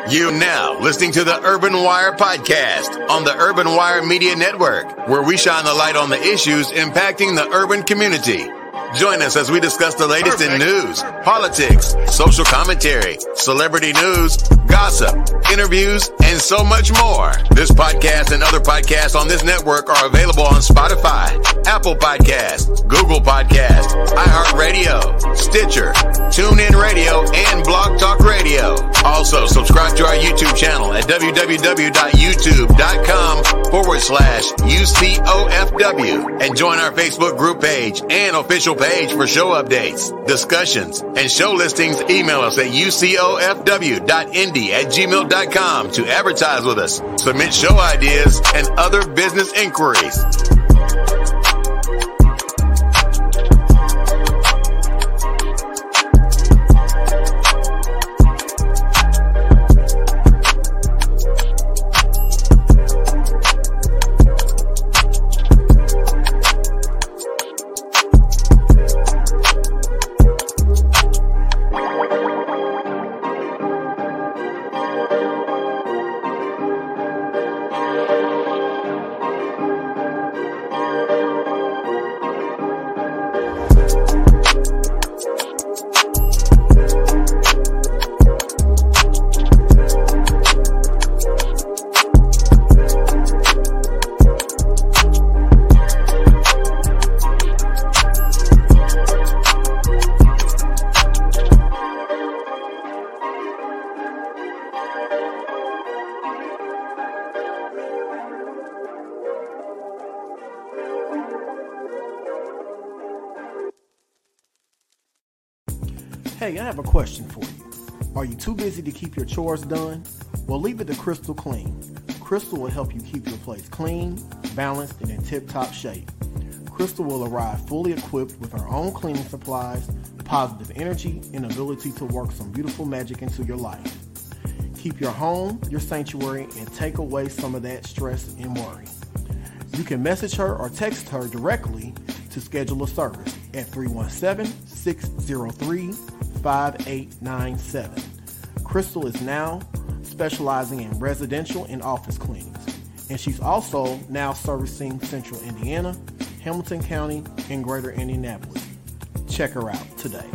You now listening to the Urban Wire podcast on the Urban Wire Media Network, where we shine the light on the issues impacting the urban community. Join us as we discuss the latest in news, politics, social commentary, celebrity news, gossip, interviews, and so much more. This podcast and other podcasts on this network are available on Spotify, Apple Podcasts, Google Podcasts, iHeartRadio, Stitcher, TuneIn Radio, and Blog Talk Radio. Also, subscribe to our YouTube channel at www.youtube.com/UCOFW and join our Facebook group page and official page for show updates, discussions, and show listings. Email us at ucofw.indy@gmail.com to advertise with us, submit show ideas, and other business inquiries. Hey, I have a question for you. Are you too busy to keep your chores done? Well, leave it to Crystal Clean. Crystal will help you keep your place clean, balanced, and in tip-top shape. Crystal will arrive fully equipped with her own cleaning supplies, positive energy, and ability to work some beautiful magic into your life. Keep your home your sanctuary and take away some of that stress and worry. You can message her or text her directly to schedule a service at 317-603-5897. Crystal is now specializing in residential and office cleanings, and she's also now servicing Central Indiana, Hamilton County, and Greater Indianapolis. Check her out today.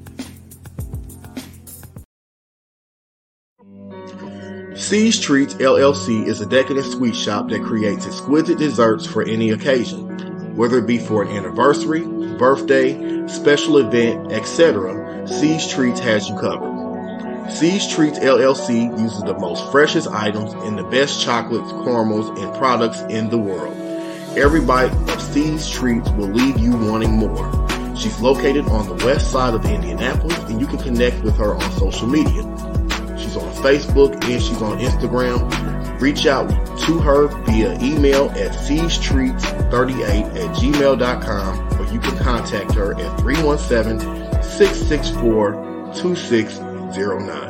C's Treats LLC is a decadent sweet shop that creates exquisite desserts for any occasion. Whether it be for an anniversary, birthday, special event, etc., C's Treats has you covered. C's Treats LLC uses the most freshest items and the best chocolates, caramels, and products in the world. Every bite of C's Treats will leave you wanting more. She's located on the west side of Indianapolis, and you can connect with her on social media. She's on Facebook and she's on Instagram. Reach out to her via email at cstreets38@gmail.com, or you can contact her at 317-664-2609.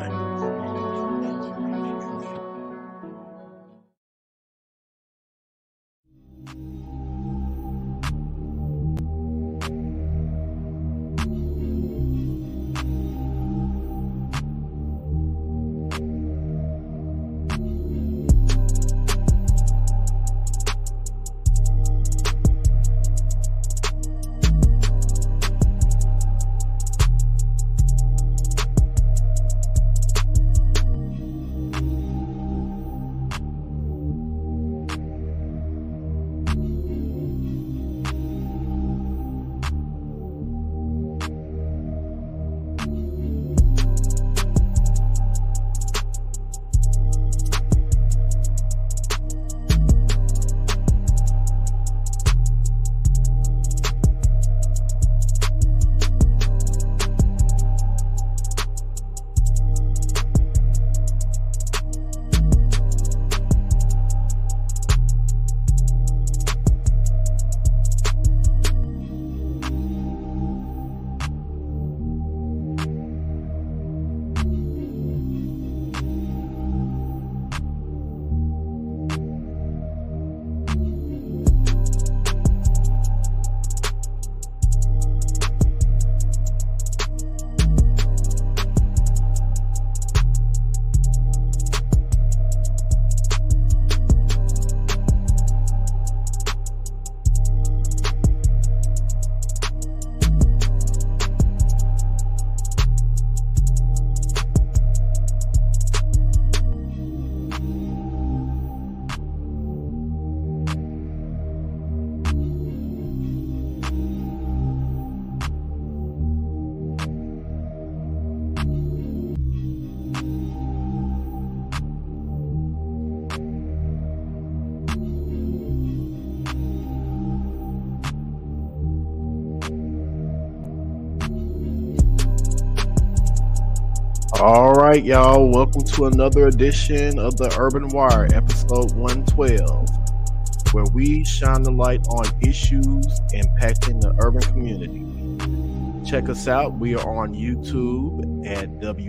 All right, y'all. Welcome to another edition of the Urban Wire, episode 112, where we shine the light on issues impacting the urban community. Check us out. We are on YouTube at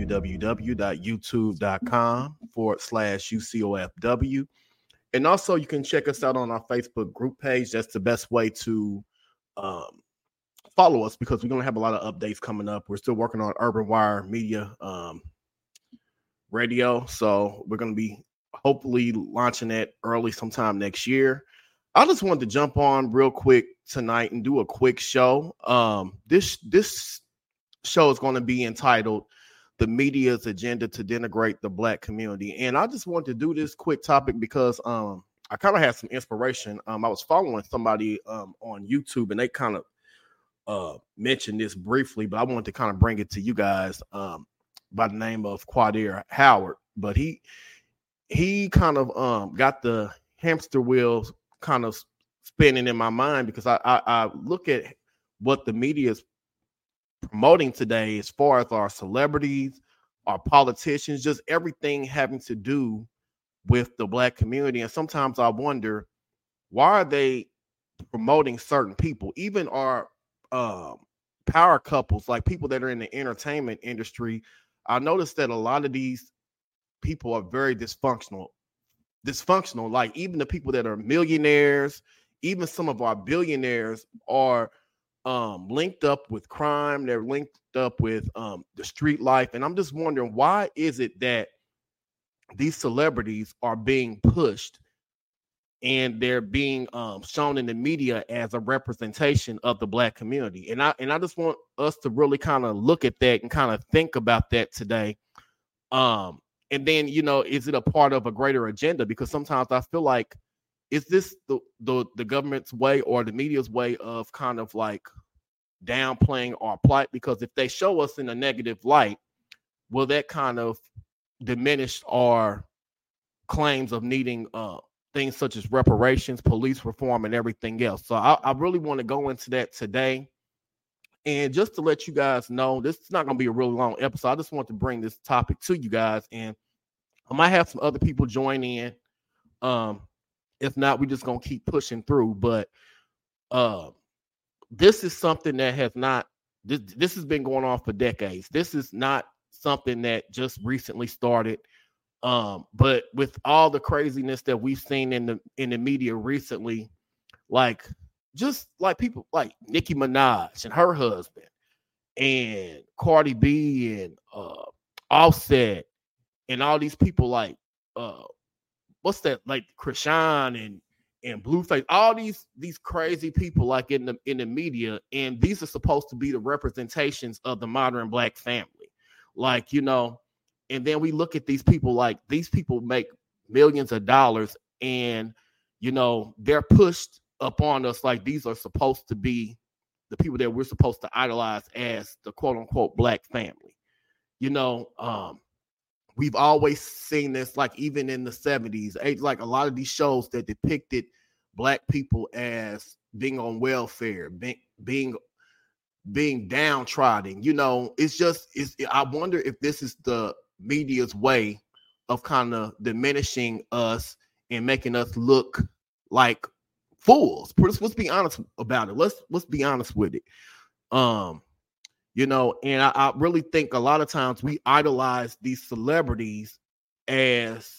www.youtube.com/UCOFW. And also, you can check us out on our Facebook group page. That's the best way to follow us, because we're going to have a lot of updates coming up. We're still working on Urban Wire Media Radio, so we're going to be hopefully launching that early sometime next year. I just wanted to jump on real quick tonight and do a quick show. This show is going to be entitled "The Media's Agenda to Denigrate the Black Community," and I just wanted to do this quick topic because I kind of had some inspiration. I was following somebody on YouTube, and they kind of mentioned this briefly, but I wanted to kind of bring it to you guys by the name of Quadir Howard. But he kind of got the hamster wheels kind of spinning in my mind, because I look at what the media is promoting today as far as our celebrities, our politicians, just everything having to do with the Black community. And sometimes I wonder, why are they promoting certain people, even our power couples, like people that are in the entertainment industry? I noticed that a lot of these people are very dysfunctional. Like even the people that are millionaires, even some of our billionaires are linked up with crime. They're linked up with the street life. And I'm just wondering, why is it that these celebrities are being pushed and they're being shown in the media as a representation of the Black community? And I just want us to really kind of look at that and kind of think about that today. And then, is it a part of a greater agenda? Because sometimes I feel like, is this the government's way or the media's way of kind of like downplaying our plight? Because if they show us in a negative light, will that kind of diminish our claims of needing things such as reparations, police reform, and everything else? So I really want to go into that today. And just to let you guys know, this is not going to be a really long episode. I just want to bring this topic to you guys, and I might have some other people join in. If not, we're just going to keep pushing through. But this is something that has not, this has been going on for decades. This is not something that just recently started. But with all the craziness that we've seen in the media recently, like just like people like Nicki Minaj and her husband, and Cardi B and Offset, and all these people like what's that, like Krishan and Blueface, all these crazy people like in the media, and these are supposed to be the representations of the modern Black family, like, and then we look at these people, like these people make millions of dollars, and they're pushed upon us like these are supposed to be the people that we're supposed to idolize as the quote unquote Black family. We've always seen this, like even in the 70s, like a lot of these shows that depicted Black people as being on welfare, being downtrodden. I wonder if this is the media's way of kind of diminishing us and making us look like fools. Let's be honest about it. Let's be honest with it. And I really think a lot of times we idolize these celebrities as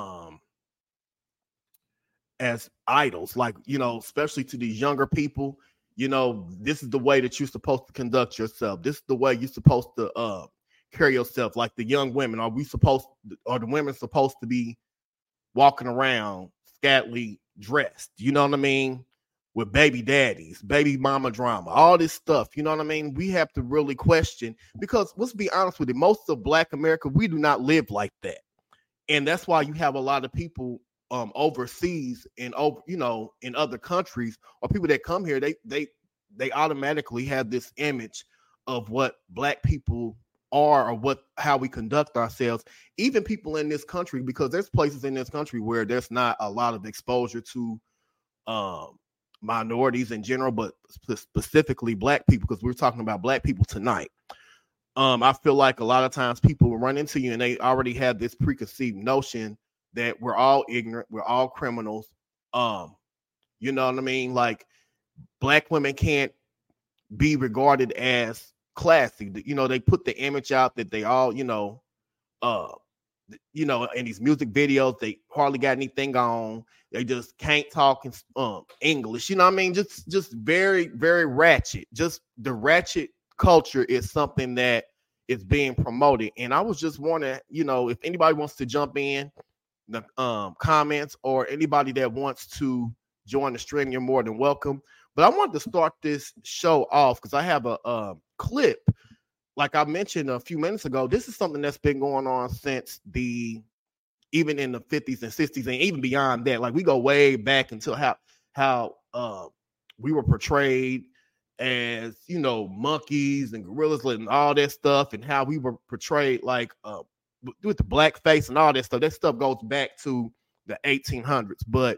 idols, like, especially to these younger people. This is the way that you're supposed to conduct yourself. This is the way you're supposed to carry yourself. Like the young women, are the women supposed to be walking around scantily dressed? You know what I mean? With baby daddies, baby mama drama, all this stuff. You know what I mean? We have to really question, because let's be honest with it, most of Black America, we do not live like that. And that's why you have a lot of people overseas and in other countries, or people that come here, they automatically have this image of what Black people are, or how we conduct ourselves. Even people in this country, because there's places in this country where there's not a lot of exposure to minorities in general, but specifically Black people, because we're talking about Black people tonight. I feel like a lot of times people will run into you and they already have this preconceived notion that we're all ignorant, we're all criminals. You know what I mean? Like black women can't be regarded as classy. You know, they put the image out that they all, in these music videos, they hardly got anything on. They just can't talk in English. You know what I mean? Just very, very ratchet. Just the ratchet culture is something that is being promoted. And I was just wondering, if anybody wants to jump in the comments or anybody that wants to join the stream, you're more than welcome. But I wanted to start this show off because I have a clip. Like I mentioned a few minutes ago, this is something that's been going on since even in the 50s and 60s and even beyond that. Like we go way back until how we were portrayed as, monkeys and gorillas and all that stuff, and how we were portrayed like with the blackface and all that stuff. That stuff goes back to the 1800s. But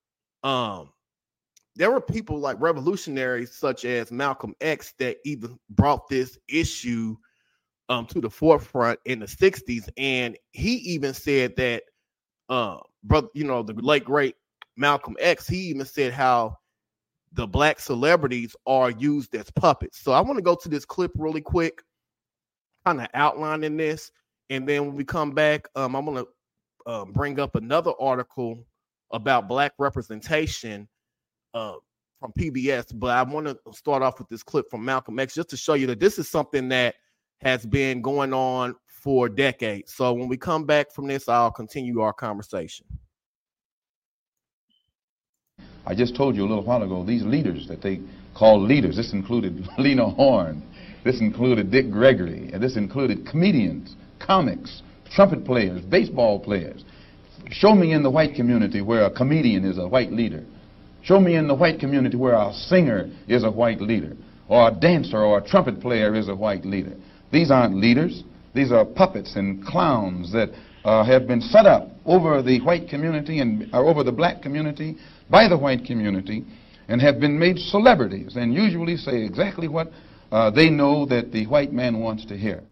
there were people like revolutionaries such as Malcolm X that even brought this issue to the forefront in the 60s. And he even said that, brother, the late, great Malcolm X, he even said how the black celebrities are used as puppets. So I want to go to this clip really quick, kind of outlining this. And then when we come back, I'm going to bring up another article about black representation from PBS, but I want to start off with this clip from Malcolm X just to show you that this is something that has been going on for decades. So when we come back from this, I'll continue our conversation. I just told you a little while ago, these leaders that they call leaders, this included Lena Horne, this included Dick Gregory, and this included comedians, comics, trumpet players, baseball players. Show me in the white community where a comedian is a white leader. Show me in the white community where a singer is a white leader, or a dancer or a trumpet player is a white leader. These aren't leaders. These are puppets and clowns that have been set up over the white community and over the black community by the white community and have been made celebrities and usually say exactly what they know that the white man wants to hear.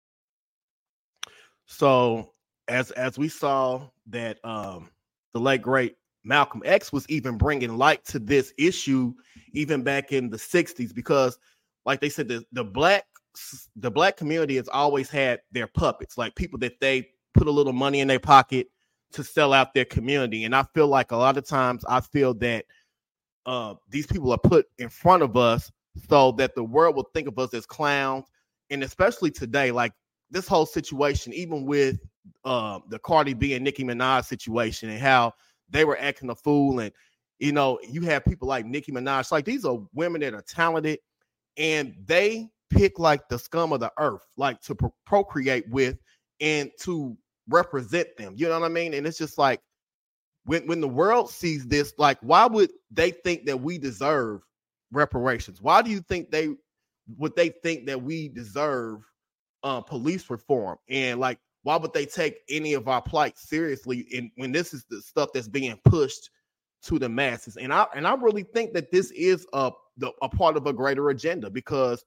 So as we saw that the late, great Malcolm X was even bringing light to this issue even back in the 60s, because like they said, the black community has always had their puppets, like people that they put a little money in their pocket to sell out their community. And I feel like a lot of times I feel that these people are put in front of us so that the world will think of us as clowns. And especially today, like this whole situation, even with the Cardi B and Nicki Minaj situation and how they were acting a fool. And, you have people like Nicki Minaj, like these are women that are talented and they pick like the scum of the earth, like to procreate with and to represent them. You know what I mean? And it's just like when the world sees this, like, why would they think that we deserve reparations? Why do you think they think that we deserve police reform? And like, why would they take any of our plight seriously when this is the stuff that's being pushed to the masses? And I really think that this is a part of a greater agenda, because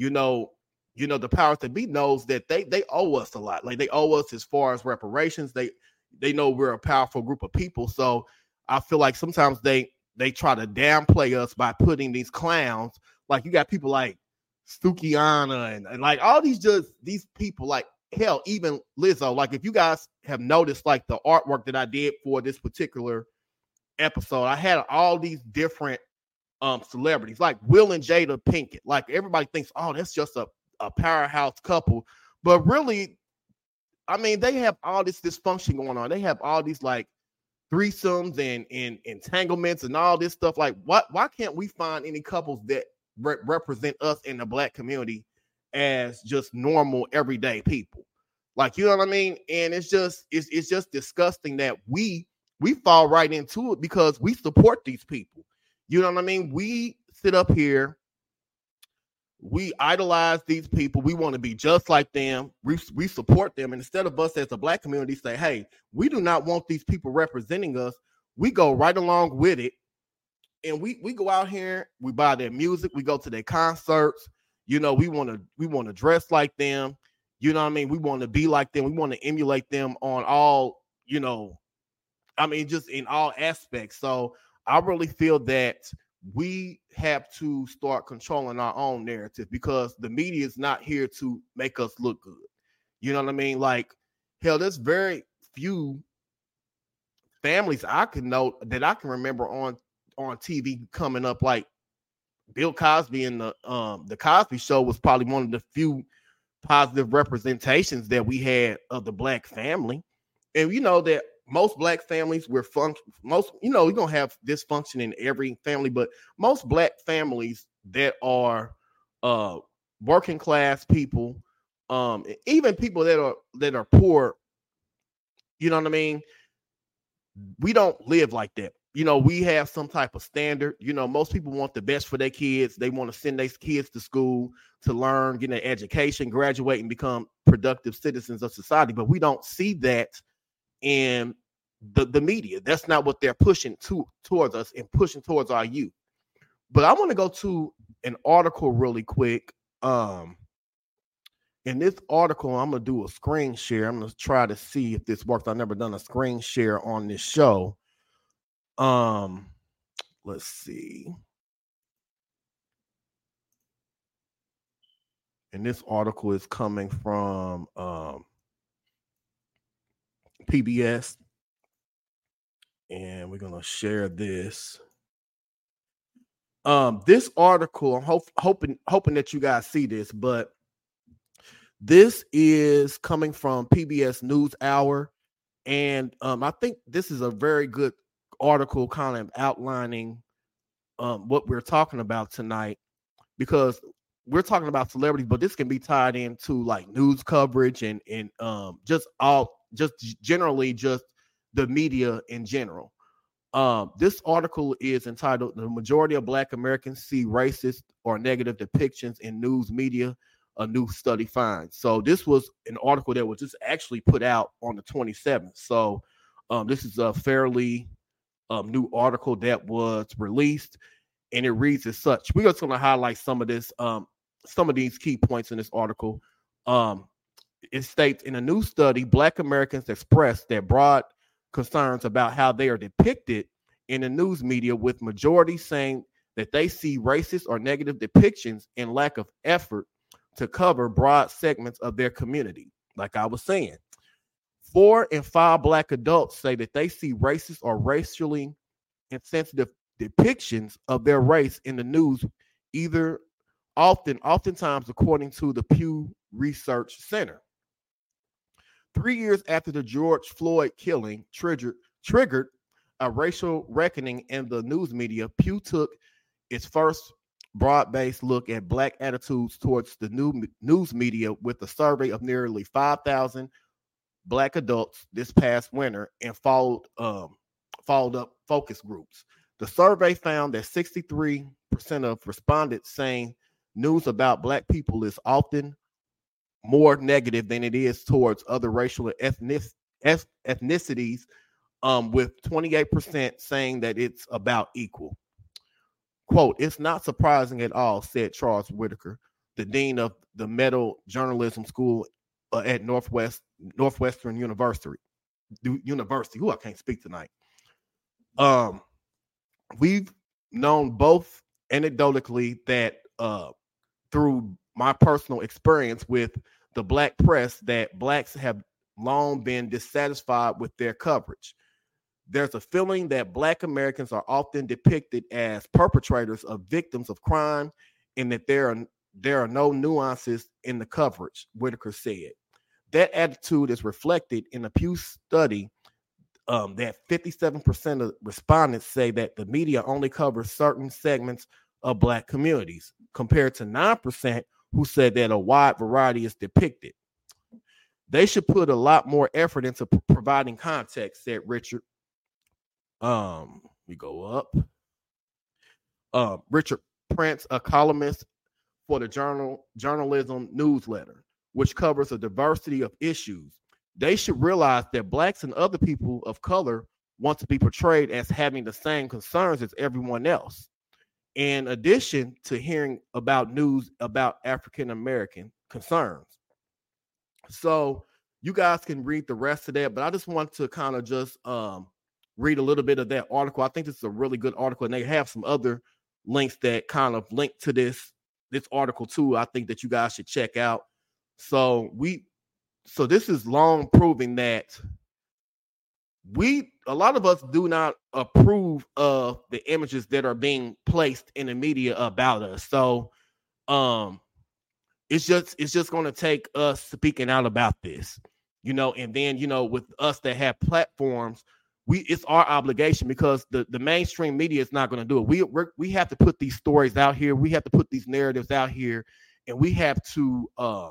the powers that be knows that they owe us a lot. Like they owe us as far as reparations. They know we're a powerful group of people. So I feel like sometimes they try to downplay us by putting these clowns. Like you got people like Sukihana and like all these people, like hell, even Lizzo. Like if you guys have noticed like the artwork that I did for this particular episode, I had all these different celebrities like Will and Jada Pinkett. Like everybody thinks, oh, that's just a powerhouse couple, but really, I mean, they have all this dysfunction going on. They have all these like threesomes and entanglements and all this stuff. Like, why can't we find any couples that represent us in the black community as just normal everyday people? Like, you know what I mean? And it's just disgusting that we fall right into it because we support these people. You know what I mean? We sit up here, we idolize these people. We want to be just like them. We support them. And instead of us as a black community say, hey, we do not want these people representing us, we go right along with it. And we go out here, we buy their music, we go to their concerts, We want to dress like them. You know what I mean? We want to be like them. We want to emulate them on all, just in all aspects. So I really feel that we have to start controlling our own narrative, because the media is not here to make us look good. You know what I mean? Like, hell, there's very few families I can remember on TV coming up. Like Bill Cosby and the Cosby Show was probably one of the few positive representations that we had of the black family. And that most black families we're you're gonna have dysfunction in every family, but most black families that are working class people, even people that are poor, you know what I mean? We don't live like that. We have some type of standard. Most people want the best for their kids. They want to send their kids to school to learn, get an education, graduate, and become productive citizens of society. But we don't see that in the media. That's not what they're pushing towards us and pushing towards our youth. But I want to go to an article really quick. In this article, I'm going to do a screen share. I'm going to try to see if this works. I've never done a screen share on this show. Let's see. And this article is coming from PBS. And we're going to share this. This article, I'm hoping that you guys see this, but this is coming from PBS NewsHour. And I think this is a very good article kind of outlining what we're talking about tonight, because we're talking about celebrities, but this can be tied into like news coverage and just generally just the media in general. This article is entitled "The Majority of Black Americans See Racist or Negative Depictions in News Media, a New Study Finds." So this was an article that was just actually put out on the 27th. So this is a fairly new article that was released, and it reads as such. We're just going to highlight some of these key points in this article. It states, in a new study, Black Americans expressed their broad concerns about how they are depicted in the news media, with majority saying that they see racist or negative depictions and lack of effort to cover broad segments of their community. Like I was saying, 4 in 5 Black adults say that they see racist or racially insensitive depictions of their race in the news, oftentimes according to the Pew Research Center. 3 years after the George Floyd killing triggered a racial reckoning in the news media, Pew took its first broad-based look at Black attitudes towards the news media with a survey of nearly 5,000 Black adults this past winter, and followed up focus groups. The survey found that 63% of respondents saying news about Black people is often more negative than it is towards other racial and ethnicities, with 28% saying that it's about equal. Quote, "It's not surprising at all," said Charles Whitaker, the dean of the Meadow Journalism School at Northwestern University. I can't speak tonight. We've known both anecdotally that through my personal experience with the Black press, that Blacks have long been dissatisfied with their coverage. There's a feeling that Black Americans are often depicted as perpetrators of victims of crime, and that there are no nuances in the coverage, Whitaker said. That attitude is reflected in a Pew study that 57% of respondents say that the media only covers certain segments of Black communities, compared to 9% who said that a wide variety is depicted. They should put a lot more effort into providing context, said Richard. We go up. Richard Prince, a columnist for the Journalism Newsletter, which covers a diversity of issues. They should realize that Blacks and other people of color want to be portrayed as having the same concerns as everyone else. in addition to hearing about news about African American concerns. So you guys can read the rest of that, but I just want to kind of just read a little bit of that article. I think this is a really good article, and they have some other links that kind of link to this article too. I think that you guys should check out. So this is long proving that a lot of us do not approve of the images that are being placed in the media about us. So it's just going to take us speaking out about this, and then, with us that have platforms, it's our obligation, because the mainstream media is not going to do it. We have to put these stories out here. We have to put these narratives out here, and we have to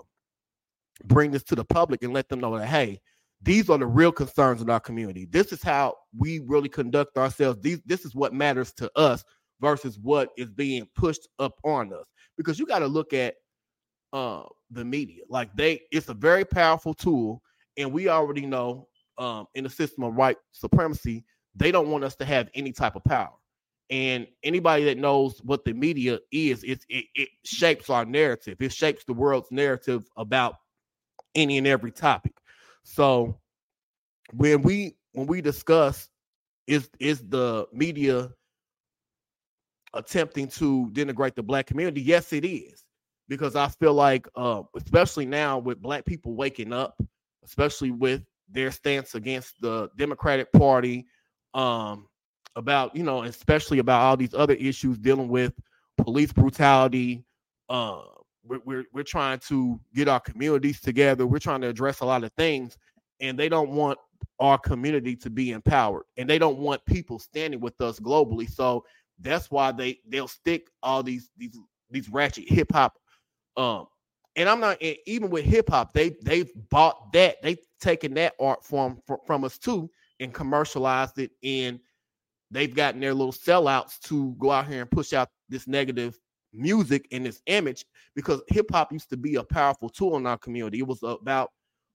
bring this to the public and let them know that, hey, these are the real concerns in our community. This is how we really conduct ourselves. This is what matters to us versus what is being pushed up on us. Because you got to look at the media. Like it's a very powerful tool, and we already know in the system of white supremacy, they don't want us to have any type of power. And anybody that knows what the media is, it shapes our narrative. It shapes the world's narrative about any and every topic. So when we discuss is the media attempting to denigrate the Black community, yes, it is. Because I feel like, especially now with Black people waking up, especially with their stance against the Democratic Party, about, especially about all these other issues dealing with police brutality. We're trying to get our communities together. We're trying to address a lot of things, and they don't want our community to be empowered, and they don't want people standing with us globally. So that's why they'll stick all these ratchet hip hop. And I'm not, even with hip hop, they've bought that. They've taken that art form from us too and commercialized it, and they've gotten their little sellouts to go out here and push out this negative music and this image, because hip hop used to be a powerful tool in our community. It was about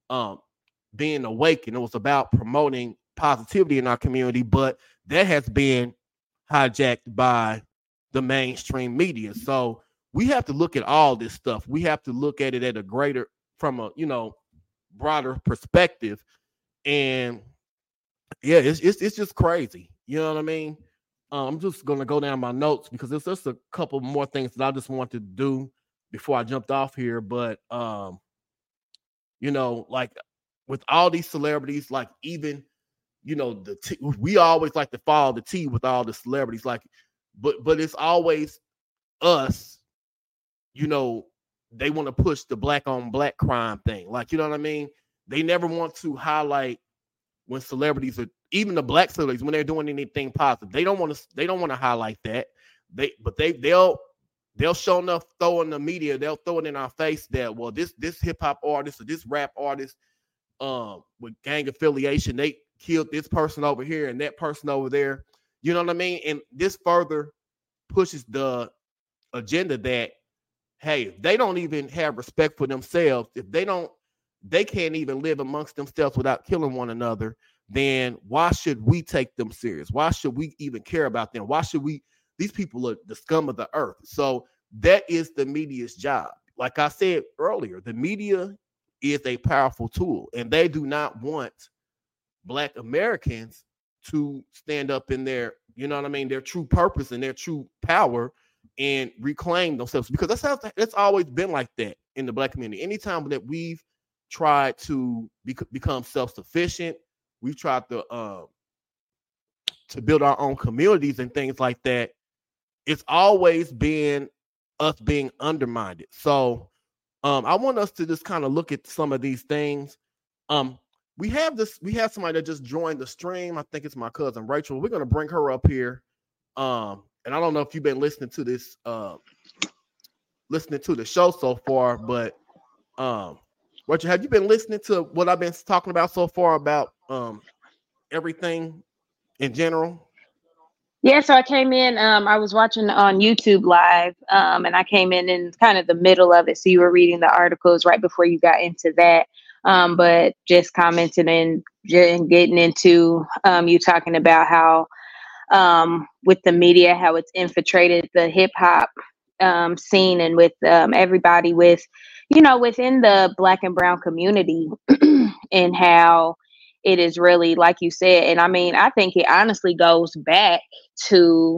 being awake, and it was about promoting positivity in our community, but that has been hijacked by the mainstream media. So we have to look at all this stuff. We have to look at it at a greater, from a broader perspective. And yeah, it's just crazy. You know what I mean? I'm just gonna go down my notes because there's just a couple more things that I just want to do before I jumped off here. But like with all these celebrities, like even we always like to follow the T with all the celebrities, like, but it's always us. They want to push the black on black crime thing. Like, you know what I mean? They never want to highlight when celebrities are, even the black celebrities, when they're doing anything positive. They don't want to highlight that. They'll show enough throw in the media, they'll throw it in our face that, well, this hip hop artist or this rap artist with gang affiliation, they killed this person over here and that person over there. You know what I mean? And this further pushes the agenda that, hey, if they don't even have respect for themselves, if they can't even live amongst themselves without killing one another, then why should we take them serious? Why should we even care about them? Why should we? These people are the scum of the earth. So that is the media's job. Like I said earlier, the media is a powerful tool, and they do not want Black Americans to stand up in their, their true purpose and their true power and reclaim themselves, because that's always been like that in the Black community. Anytime that we've tried to become self-sufficient, we've tried to build our own communities and things like that, it's always been us being undermined. So I want us to just kind of look at some of these things. We have somebody that just joined the stream. I think it's my cousin Rachel. We're going to bring her up here. And I don't know if you've been listening to this, listening to the show so far, but Rachel, have you been listening to what I've been talking about so far about everything in general? Yeah, so I came in, I was watching on YouTube Live, and I came in kind of the middle of it. So you were reading the articles right before you got into that. But just commenting and getting into you talking about how with the media, how it's infiltrated the hip hop scene, and with everybody with, within the Black and brown community, and how it is really, like you said. And I mean, I think it honestly goes back to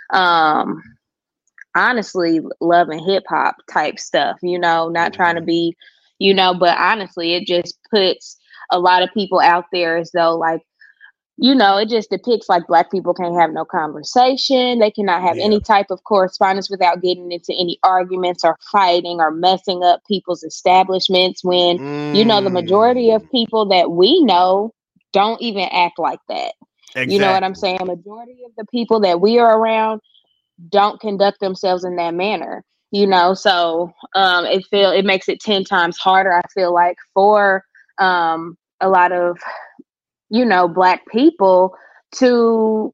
honestly loving hip hop type stuff, not trying to be, but honestly, it just puts a lot of people out there as though, like, it just depicts like Black people can't have no conversation. They cannot have any type of correspondence without getting into any arguments or fighting or messing up people's establishments, when, the majority of people that we know don't even act like that. Exactly. You know what I'm saying? Majority of the people that we are around don't conduct themselves in that manner, so it makes it 10 times harder, I feel like, for a lot of Black people to,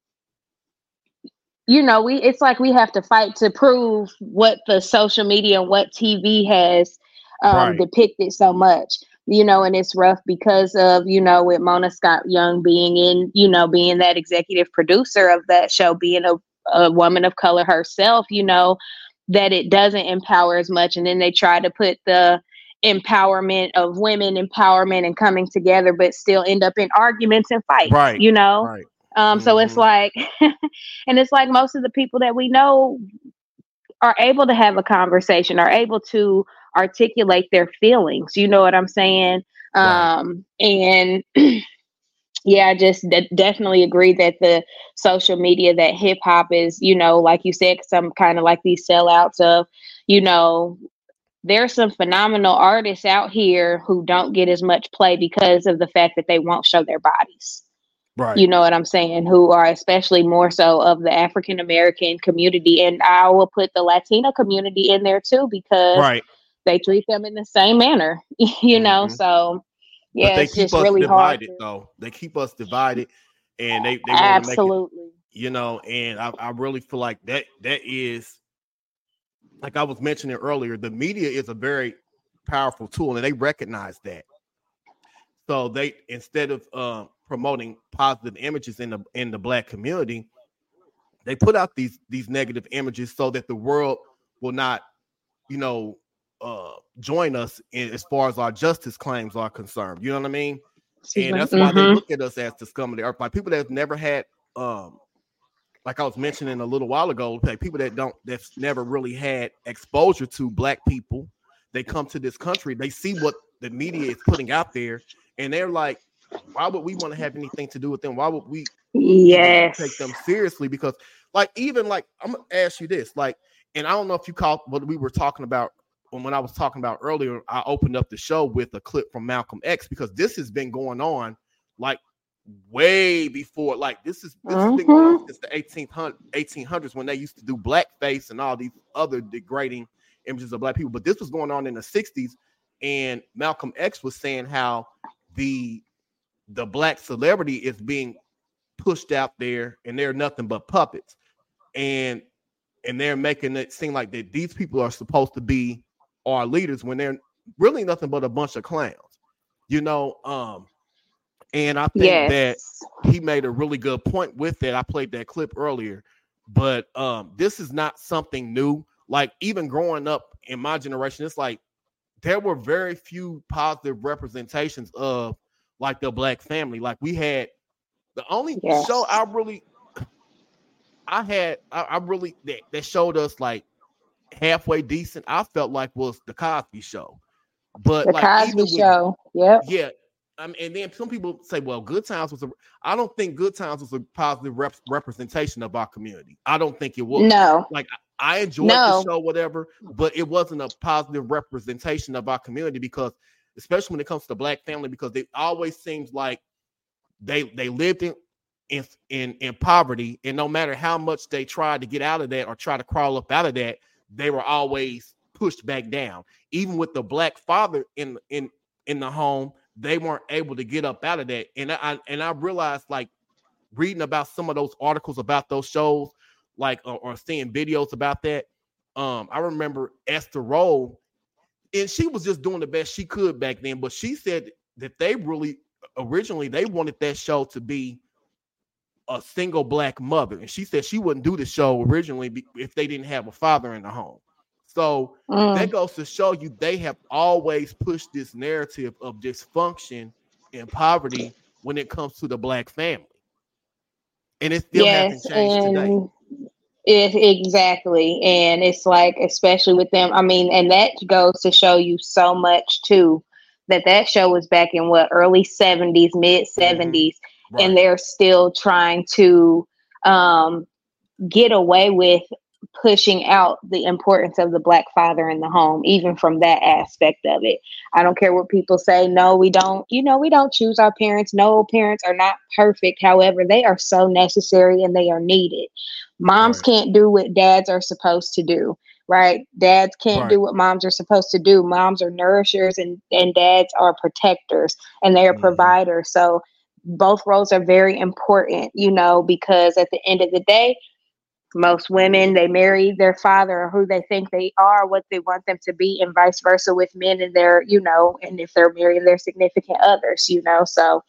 it's like we have to fight to prove what the social media and what TV has depicted so much, and it's rough because of, with Mona Scott Young being in, being that executive producer of that show, being a woman of color herself, that it doesn't empower as much. And then they try to put the empowerment of women empowerment and coming together, but still end up in arguments and fights, So it's like, and it's like most of the people that we know are able to have a conversation, are able to articulate their feelings. You know what I'm saying? And yeah, I just definitely agree that the social media, that hip hop is, like you said, some kind of like these sellouts of, there's some phenomenal artists out here who don't get as much play because of the fact that they won't show their bodies. Right. You know what I'm saying? Who are especially more so of the African American community. And I will put the Latino community in there too, because they treat them in the same manner, so yeah, they it's keep just us really divided, hard. though. They keep us divided, and they absolutely, and I really feel like that is, like I was mentioning earlier, the media is a very powerful tool, and they recognize that. So they, instead of promoting positive images in the Black community, they put out these negative images so that the world will not, join us as far as our justice claims are concerned. You know what I mean? And that's why they look at us as the scum of the earth. Like people that have never had, like I was mentioning a little while ago, like people that's never really had exposure to Black people. They come to this country, they see what the media is putting out there, and they're like, why would we want to have anything to do with them? Why would we take them seriously? Because even I'm gonna ask you this, and I don't know if you caught what we were talking about when I was talking about earlier. I opened up the show with a clip from Malcolm X, because this has been going on way before. This has been going on since the 1800s, when they used to do blackface and all these other degrading images of Black people. But this was going on in the 60s, and Malcolm X was saying how the Black celebrity is being pushed out there, and they're nothing but puppets, and they're making it seem like that these people are supposed to be our leaders when they're really nothing but a bunch of clowns, and I think that he made a really good point with that. I played that clip earlier, but this is not something new. Even growing up in my generation, it's like there were very few positive representations of the Black family. We had the only show that showed us halfway decent, I felt like, was the Cosby Show. But the Cosby Show, yeah. And then some people say, well, Good Times was I don't think Good Times was a positive representation of our community. I don't think it was. No. I enjoyed the show, whatever, but it wasn't a positive representation of our community, because especially when it comes to the Black family, because it always seems like they lived in poverty, and no matter how much they tried to get out of that or try to crawl up out of that, they were always pushed back down. Even with the Black father in the home, they weren't able to get up out of that. And I realized, reading about some of those articles about those shows, or seeing videos about that. I remember Esther Rolle, and she was just doing the best she could back then, but she said that they really originally they wanted that show to be a single black mother, and she said she wouldn't do the show originally if they didn't have a father in the home. So that goes to show you they have always pushed this narrative of dysfunction and poverty when it comes to the black family, and it still hasn't changed today. Exactly. And it's like, especially with them, I mean, and that goes to show you so much too, that show was back in early 70s, mid 70s, right. And they're still trying to get away with pushing out the importance of the black father in the home, even from that aspect of it. I don't care what people say. No, we don't, we don't choose our parents. No, parents are not perfect. However, they are so necessary and they are needed. Moms can't do what dads are supposed to do, right? Dads can't do what moms are supposed to do. Moms are nourishers and dads are protectors, and they are providers. So both roles are very important, because at the end of the day, most women, they marry their father or who they think they are, what they want them to be, and vice versa with men and their, and if they're marrying their significant others, so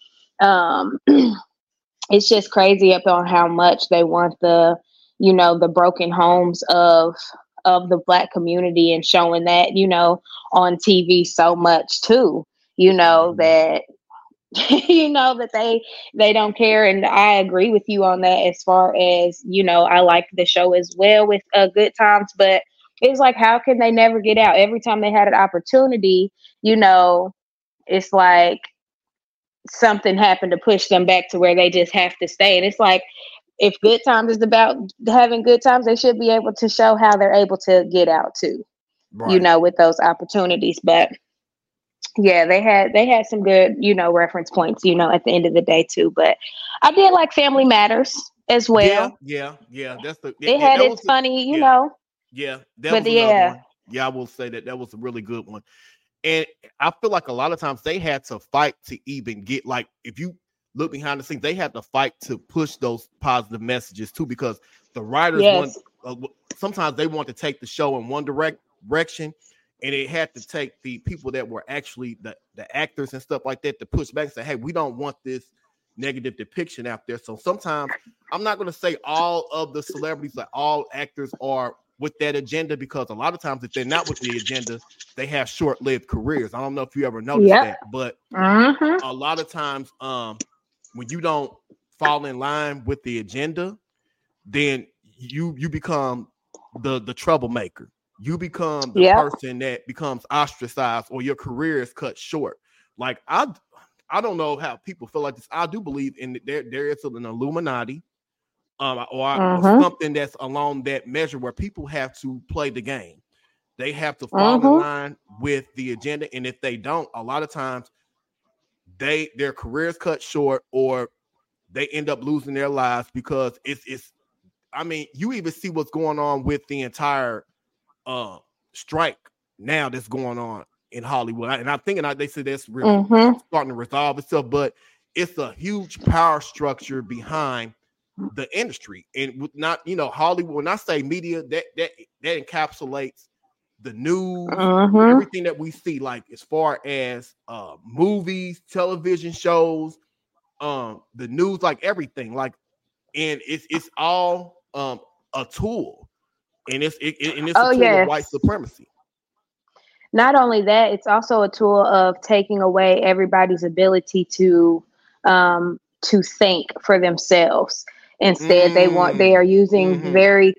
it's just crazy up on how much they want the broken homes of the black community, and showing that, on TV so much too, that that they don't care. And I agree with you on that as far as, I like the show as well with Good Times, but it's like, how can they never get out? Every time they had an opportunity, it's like something happened to push them back to where they just have to stay. And it's like, if Good Times is about having good times, they should be able to show how they're able to get out too, with those opportunities. But yeah, they had some good, reference points, at the end of the day too. But I did like Family Matters as well. Yeah. That's it had its funny, Yeah, that was another one. Yeah, I will say that was a really good one. And I feel like a lot of times they had to fight to even get, like, if you look behind the scenes, they had to fight to push those positive messages too, because the writers sometimes they want to take the show in one direction. And it had to take the people that were actually the actors and stuff like that to push back and say, hey, we don't want this negative depiction out there. So sometimes, I'm not going to say all of the celebrities, like all actors are with that agenda, because a lot of times if they're not with the agenda, they have short-lived careers. I don't know if you ever noticed that, but a lot of times when you don't fall in line with the agenda, then you become the troublemaker. You become the person that becomes ostracized, or your career is cut short. Like, I don't know how people feel like this. I do believe in there is an Illuminati or something that's along that measure where people have to play the game. They have to fall in line with the agenda. And if they don't, a lot of times their careers cut short, or they end up losing their lives, because it's I mean, you even see what's going on with the entire strike now that's going on in Hollywood, and I'm thinking they said that's really starting to resolve itself, but it's a huge power structure behind the industry, and not Hollywood. When I say media, that encapsulates the news, everything that we see, like as far as movies, television shows, the news, like everything, like, and it's all a tool. And it's a tool of white supremacy. Not only that, it's also a tool of taking away everybody's ability to think for themselves. Instead, they are using very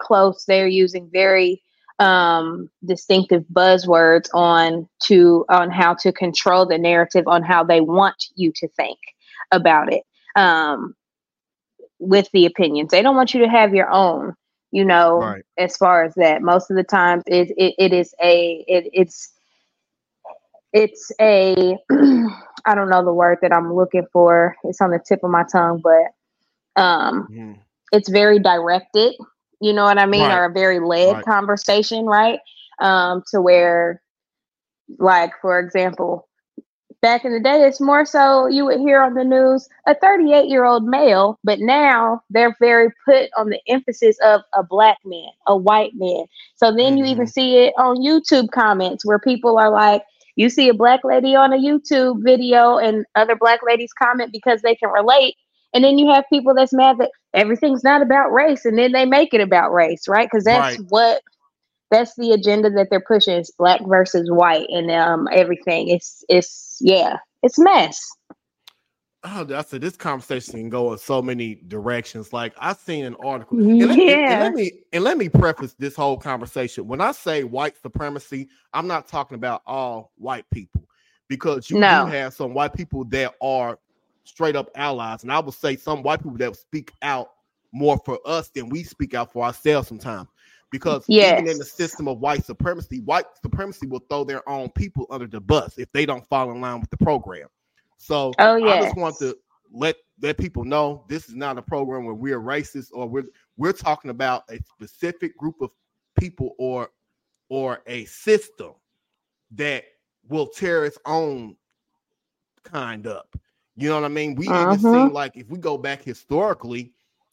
distinctive buzzwords on how to control the narrative, on how they want you to think about it. With the opinions, they don't want you to have your own. As far as that, most of the times it's a I don't know the word that I'm looking for. It's on the tip of my tongue, but it's very directed. You know what I mean? Or a very led conversation, right? To where, like, for example, back in the day, it's more so you would hear on the news a 38-year-old male, but now they're very put on the emphasis of a black man, a white man. So then you even see it on YouTube comments where people are like, you see a black lady on a YouTube video and other black ladies comment because they can relate. And then you have people that's mad that everything's not about race, and then they make it about race, right? Because that's the agenda that they're pushing, is black versus white, and everything. It's a mess. Oh, that's it. This conversation can go in so many directions. Like, I've seen an article, and let me preface this whole conversation. When I say white supremacy, I'm not talking about all white people, because you do have some white people that are straight up allies, and I would say some white people that speak out more for us than we speak out for ourselves sometimes. Because even in the system of white supremacy will throw their own people under the bus if they don't fall in line with the program. So I just want to let people know this is not a program where we're racist, or we're talking about a specific group of people or a system that will tear its own kind up. You know what I mean? We even seen, like, if we go back historically,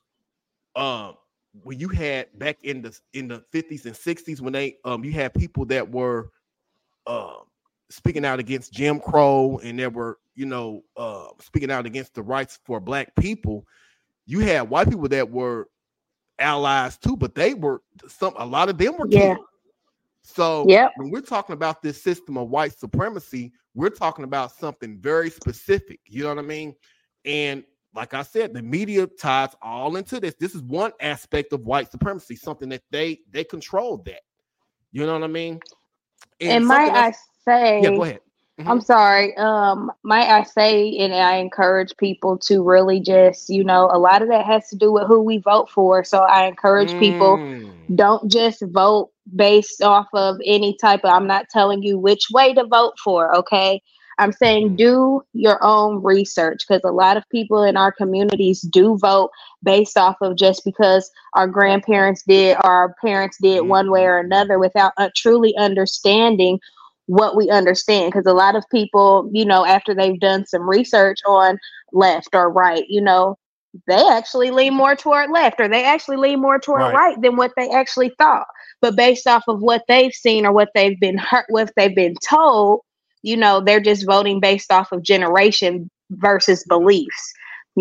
when you had back in the 50s and 60s, when they you had people that were speaking out against Jim Crow, and they were speaking out against the rights for black people. You had white people that were allies too, but a lot of them were killed. So when we're talking about this system of white supremacy, we're talking about something very specific. You know what I mean? And like I said, the media ties all into this. This is one aspect of white supremacy, something that they control that. You know what I mean? And might I say, go ahead. I'm sorry. Might I say, and I encourage people to really just, a lot of that has to do with who we vote for. So I encourage people, don't just vote based off of any type of, I'm not telling you which way to vote for. Okay. I'm saying do your own research, because a lot of people in our communities do vote based off of just because our grandparents did or our parents did one way or another, without truly understanding what we understand. Because a lot of people, after they've done some research on left or right, they actually lean more toward left, or they actually lean more toward right than what they actually thought. But based off of what they've seen or what they've been hurt, what they've been told, they're just voting based off of generation versus beliefs,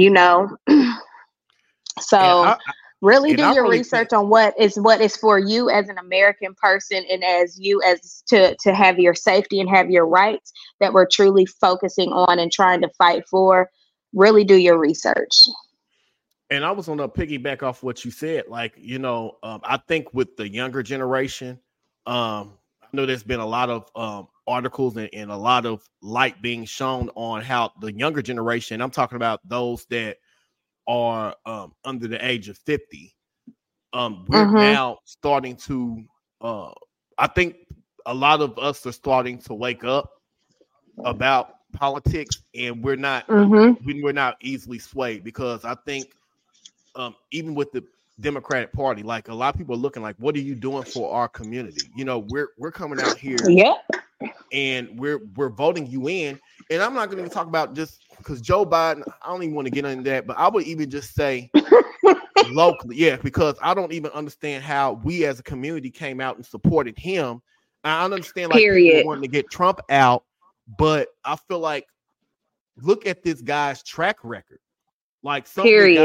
So really do your research on what is for you as an American person, and as you as to have your safety and have your rights that we're truly focusing on and trying to fight for. Really do your research. And I was on to piggyback off what you said. Like, I think with the younger generation, I know there's been a lot of articles and a lot of light being shown on how the younger generation, I'm talking about those that are under the age of 50, we're now starting to, I think a lot of us are starting to wake up about politics, and we're not easily swayed, because I think even with the Democratic Party, like, a lot of people are looking like, what are you doing for our community? We're coming out here and we're voting you in. And I'm not going to talk about just because Joe Biden, I don't even want to get into that, but I would even just say locally, because I don't even understand how we as a community came out and supported him. I understand, like, people wanting to get Trump out, but I feel like, look at this guy's track record. Like, some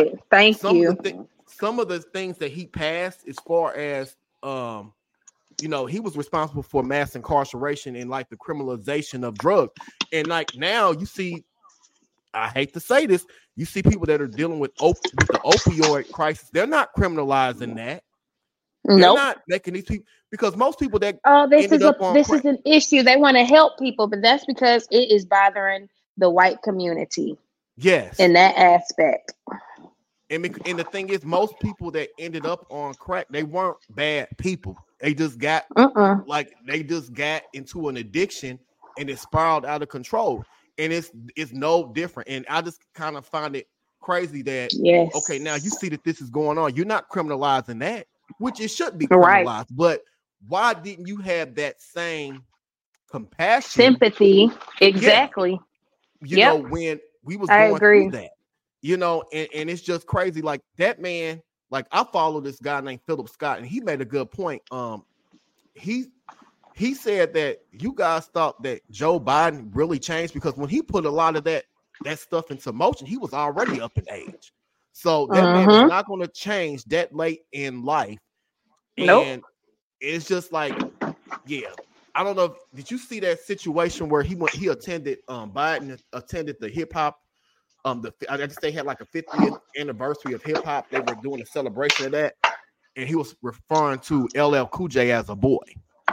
of the things that he passed, as far as he was responsible for mass incarceration and, like, the criminalization of drugs. And, like, now you see, I hate to say this, you see people that are dealing with the opioid crisis. They're not criminalizing that. They're not making these people, because most people that this is an issue. They want to help people, but that's because it is bothering the white community. Yes, in that aspect. And the thing is, most people that ended up on crack, they weren't bad people. They just got they just got into an addiction, and it spiraled out of control. And it's no different. And I just kind of find it crazy that okay, now you see that this is going on. You're not criminalizing that, which it should be criminalized. Right. But why didn't you have that same compassion, sympathy? Exactly. When we was going through that. And it's just crazy. Like, that man, like, I follow this guy named Philip Scott, and he made a good point. He said that you guys thought that Joe Biden really changed, because when he put a lot of that that stuff into motion, he was already up in age. So that man is not going to change that late in life. And it's just like, yeah. I don't know. Did you see that situation where he attended Biden attended the hip hop? I guess they had like a 50th anniversary of hip hop. They were doing a celebration of that, and he was referring to LL Cool J as a boy.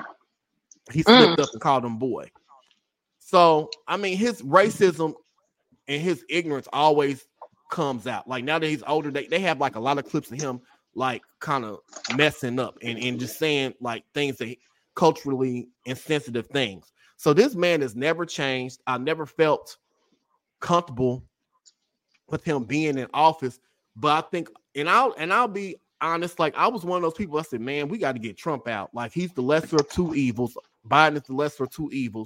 He slipped up and called him boy. So I mean, his racism and his ignorance always comes out. Like now that he's older, they have like a lot of clips of him like kind of messing up and just saying like things that culturally insensitive things. So this man has never changed. I never felt comfortable with him being in office. But I think, and I'll be honest, like I was one of those people that said, man, we got to get Trump out. Like he's the lesser of two evils. Biden is the lesser of two evils.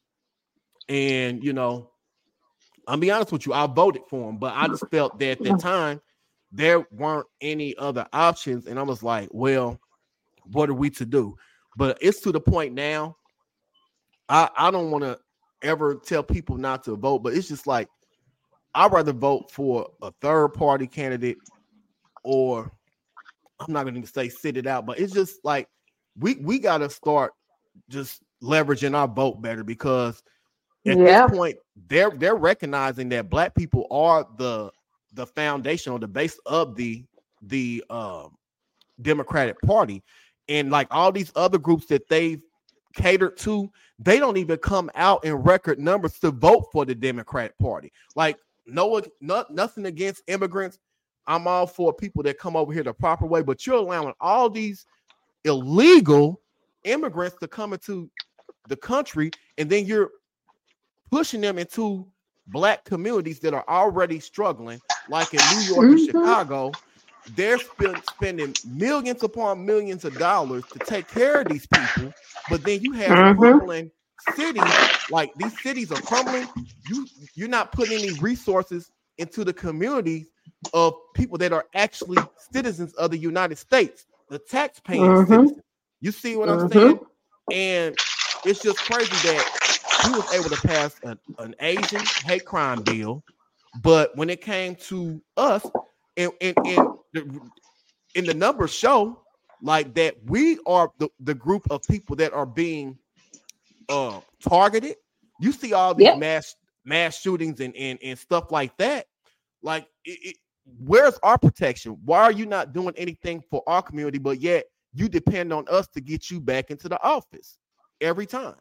And you know, I'll be honest with you, I voted for him, but I just felt that at the time there weren't any other options. And I was like, well, what are we to do? But it's to the point now, I don't want to ever tell people not to vote, but it's just like, I'd rather vote for a third party candidate, or I'm not going to say sit it out, but it's just like, we got to start just leveraging our vote better, because at this point, they're recognizing that Black people are the foundation or the base of the Democratic Party. And like all these other groups that they've catered to, they don't even come out in record numbers to vote for the Democratic Party. Like nothing against immigrants. I'm all for people that come over here the proper way, but you're allowing all these illegal immigrants to come into the country, and then you're pushing them into Black communities that are already struggling, like in New York and Chicago. They're spending millions upon millions of dollars to take care of these people, but then you have crumbling cities. Like these cities are crumbling. You're not putting any resources into the communities of people that are actually citizens of the United States, the taxpaying citizens. You see what I'm saying? And it's just crazy that he was able to pass an Asian hate crime bill, but when it came to us, and the numbers show like that we are the group of people that are being targeted. You see all these mass shootings and stuff like that. Like, where's our protection? Why are you not doing anything for our community, but yet you depend on us to get you back into the office every time?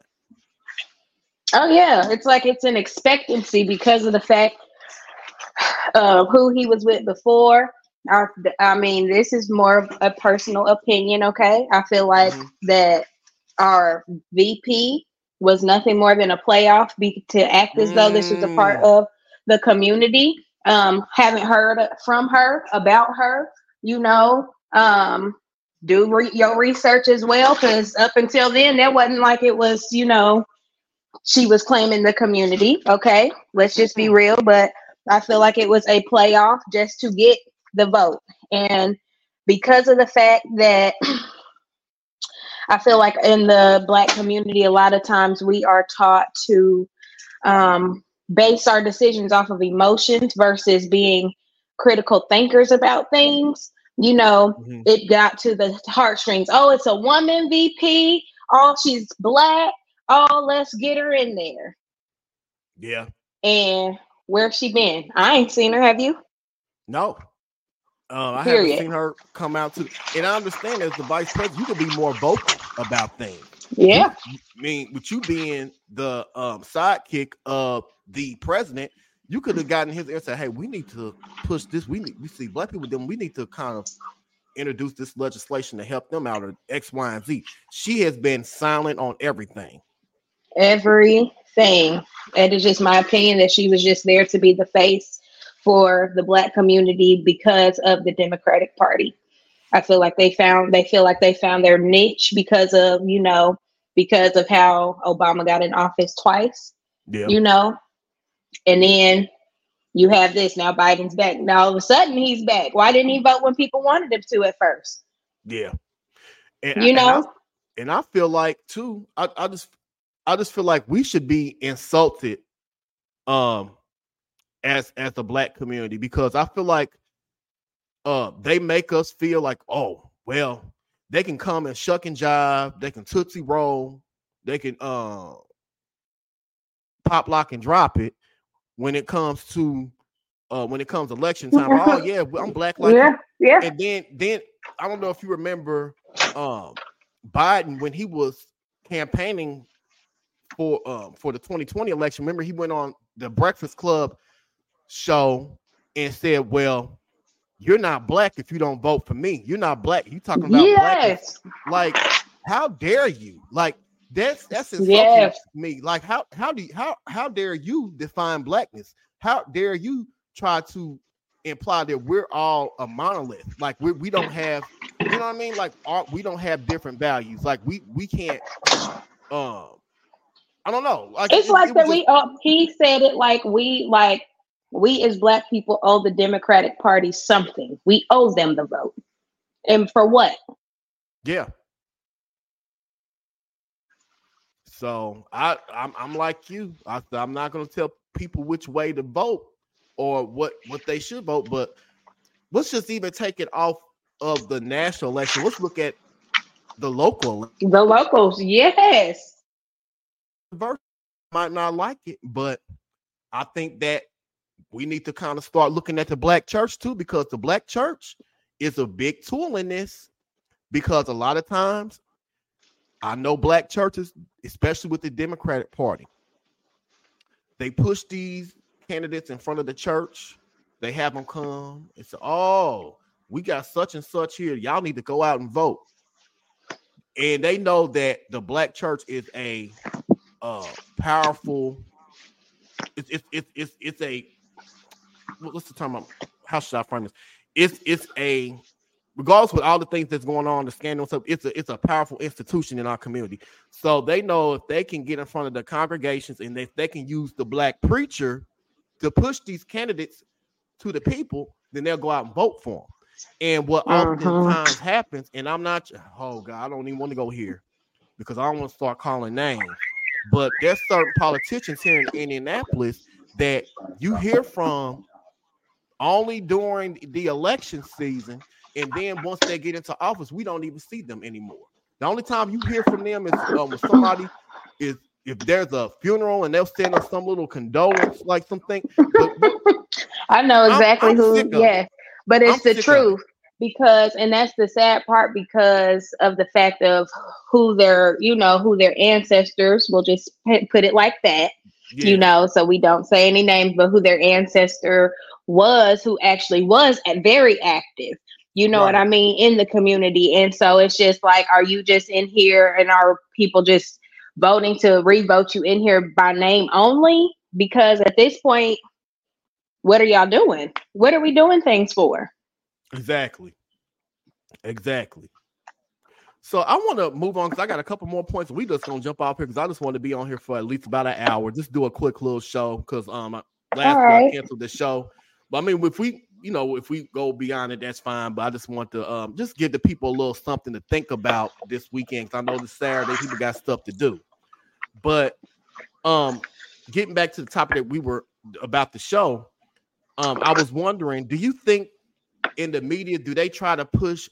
Oh yeah, it's like it's an expectancy because of the fact of who he was with before. I mean, this is more of a personal opinion, okay? I feel like that our VP was nothing more than a playoff to act as though this was a part of the community. Haven't heard from her, about her, you know. Do your research as well, because up until then, that wasn't like it was, you know, she was claiming the community, okay? Let's just be real, but I feel like it was a playoff just to get the vote. And because of the fact that I feel like in the Black community, a lot of times we are taught to base our decisions off of emotions versus being critical thinkers about things. You know, it got to the heartstrings. Oh, it's a woman VP. Oh, she's Black. Oh, let's get her in there. Yeah. And where's she been? I ain't seen her. Have you? No. I haven't seen her come out to. And I understand as the vice president, you could be more vocal about things. Yeah. I mean, with you being the sidekick of the president, you could have gotten his ear and said, hey, we need to push this. We see Black people, then we need to kind of introduce this legislation to help them out of X, Y, and Z. She has been silent on everything. Everything. It is just my opinion that she was just there to be the face for the Black community because of the Democratic Party. I feel like they feel like they found their niche because of, you know, because of how Obama got in office twice, you know, and then you have this now Biden's back. Now all of a sudden he's back. Why didn't he vote when people wanted him to at first? Yeah. And, you know, and I feel like too, I just feel like we should be insulted as the black community, because I feel like they make us feel like, oh, well, they can come and shuck and jive, they can tootsie roll, they can pop, lock, and drop it when it comes to election time. Oh yeah, I'm black like you. Yeah. And then I don't know if you remember Biden when he was campaigning for the 2020 election. Remember, he went on the Breakfast Club show and said, well, you're not black if you don't vote for me. You're not black. You talking about blackness. Like, how dare you? Like, that's insulting to me. Like, how dare you define blackness? How dare you try to imply that we're all a monolith? Like, we don't have, you know what I mean? Like, we don't have different values. Like, we can't I don't know. Like, it's like that. He said it like we as black people owe the Democratic Party something. We owe them the vote. And for what? Yeah. So I'm like you. I'm not going to tell people which way to vote or what they should vote, but let's just even take it off of the national election. Let's look at the local. The locals, yes. Might not like it, but I think that we need to kind of start looking at the black church too, because the black church is a big tool in this. Because a lot of times, I know black churches, especially with the Democratic Party, they push these candidates in front of the church. They have them come and say, oh, we got such and such here. Y'all need to go out and vote. And they know that the black church is a powerful. It's a. What's the term? How should I frame this? It's a, regardless with all the things that's going on, the scandal stuff. It's a powerful institution in our community. So they know if they can get in front of the congregations and if they can use the black preacher to push these candidates to the people, then they'll go out and vote for them. And what oftentimes happens, and I'm not, oh God, I don't even want to go here because I don't want to start calling names, but there's certain politicians here in Indianapolis that you hear from only during the election season, and then once they get into office, we don't even see them anymore. The only time you hear from them is when somebody is, if there's a funeral and they'll send us some little condolence, like something. I know exactly but it's the truth, because, and that's the sad part, because of the fact of who their ancestors, will just put it like that, so we don't say any names, but who their ancestor was, who actually was very active, what I mean, in the community. And so it's just like, are you just in here and are people just voting to re-vote you in here by name only? Because at this point, what are y'all doing? What are we doing things for? Exactly. So I want to move on because I got a couple more points. We just gonna jump off here because I just want to be on here for at least about an hour. Just do a quick little show because last week I canceled the show. But I mean, if we go beyond it, that's fine. But I just want to just give the people a little something to think about this weekend, because I know this Saturday people got stuff to do. But getting back to the topic that we were about the show, I was wondering, do you think in the media, do they try to push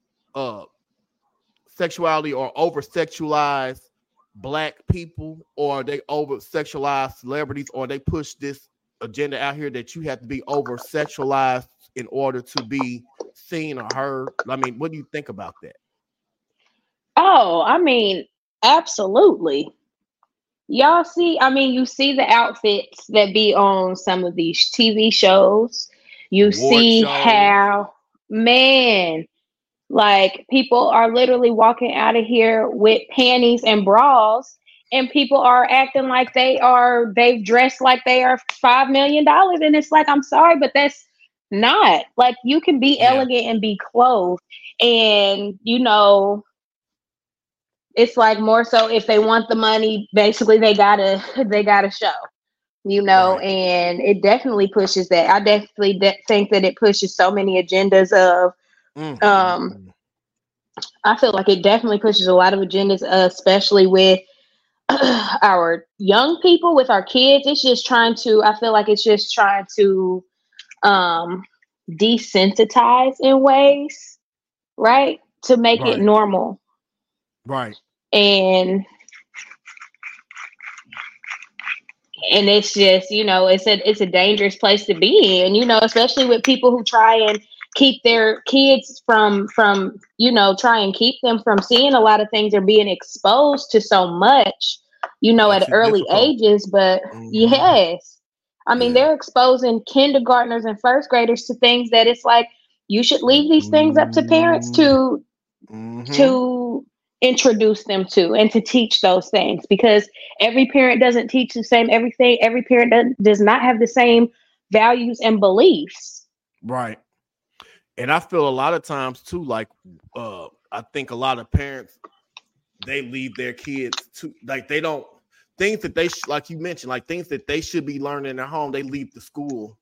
sexuality or over-sexualize black people, or they over-sexualize celebrities, or they push this agenda out here that you have to be over-sexualized in order to be seen or heard? I mean, what do you think about that? Oh, I mean, absolutely. Y'all see, I mean, you see the outfits that be on some of these TV shows. You see how, man, like people are literally walking out of here with panties and bras, and people are acting like they've dressed like they are $5 million. And it's like, I'm sorry, but that's not. Like, you can be elegant and be clothed. And, it's like more so if they want the money, basically they gotta show, right. And it definitely pushes that. I definitely think that it pushes so many agendas of, I feel like it definitely pushes a lot of agendas, especially with our young people, with our kids. It's just trying to, I feel like it's just trying to desensitize in ways, right? To make it normal. Right. And it's just, it's a dangerous place to be in, especially with people who try and keep their kids from, try and keep them from seeing a lot of things or being exposed to so much, at early ages. But yes, I mean, they're exposing kindergartners and first graders to things that it's like, you should leave these things up to parents to introduce them to and to teach those things, because every parent doesn't teach the same everything. Every parent does not have the same values and beliefs. Right. And I feel a lot of times too, like, I think a lot of parents, they leave their kids to, like, they don't, things that they, like you mentioned, like things that they should be learning at home, they leave the school.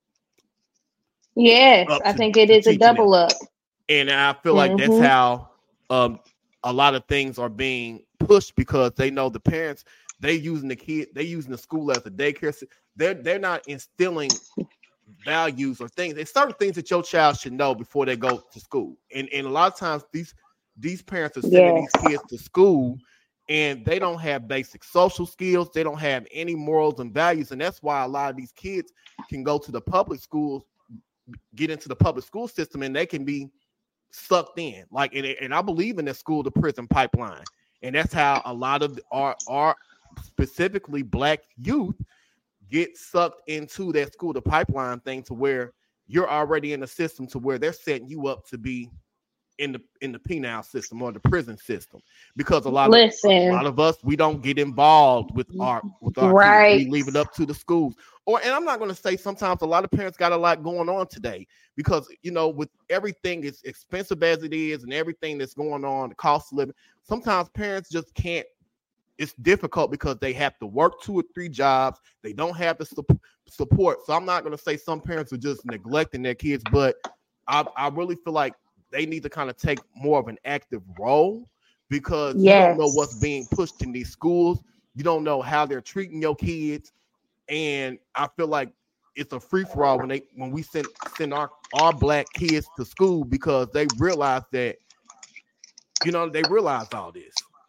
Yes, I think it is a double up. And I feel like that's how a lot of things are being pushed, because they know the parents, they using the school as a daycare. They're not instilling values or things. There's certain things that your child should know before they go to school. And a lot of times these parents are sending these kids to school and they don't have basic social skills. They don't have any morals and values. And that's why a lot of these kids can go to the public schools, get into the public school system, and they can be sucked in. Like, and I believe in the school to prison pipeline. And that's how a lot of our specifically Black youth get sucked into that school to pipeline thing, to where you're already in the system, to where they're setting you up to be in the penal system or the prison system, because a lot of us, we don't get involved with our kids. We leave it up to the schools. And I'm not going to say, sometimes a lot of parents got a lot going on today, because with everything as expensive as it is and everything that's going on, the cost of living, sometimes parents just can't. It's difficult because they have to work 2 or 3 jobs. They don't have the support. So I'm not going to say some parents are just neglecting their kids, but I really feel like they need to kind of take more of an active role, because you don't know what's being pushed in these schools. You don't know how they're treating your kids. And I feel like it's a free-for-all when we send our Black kids to school, because they realize that, they realize all this.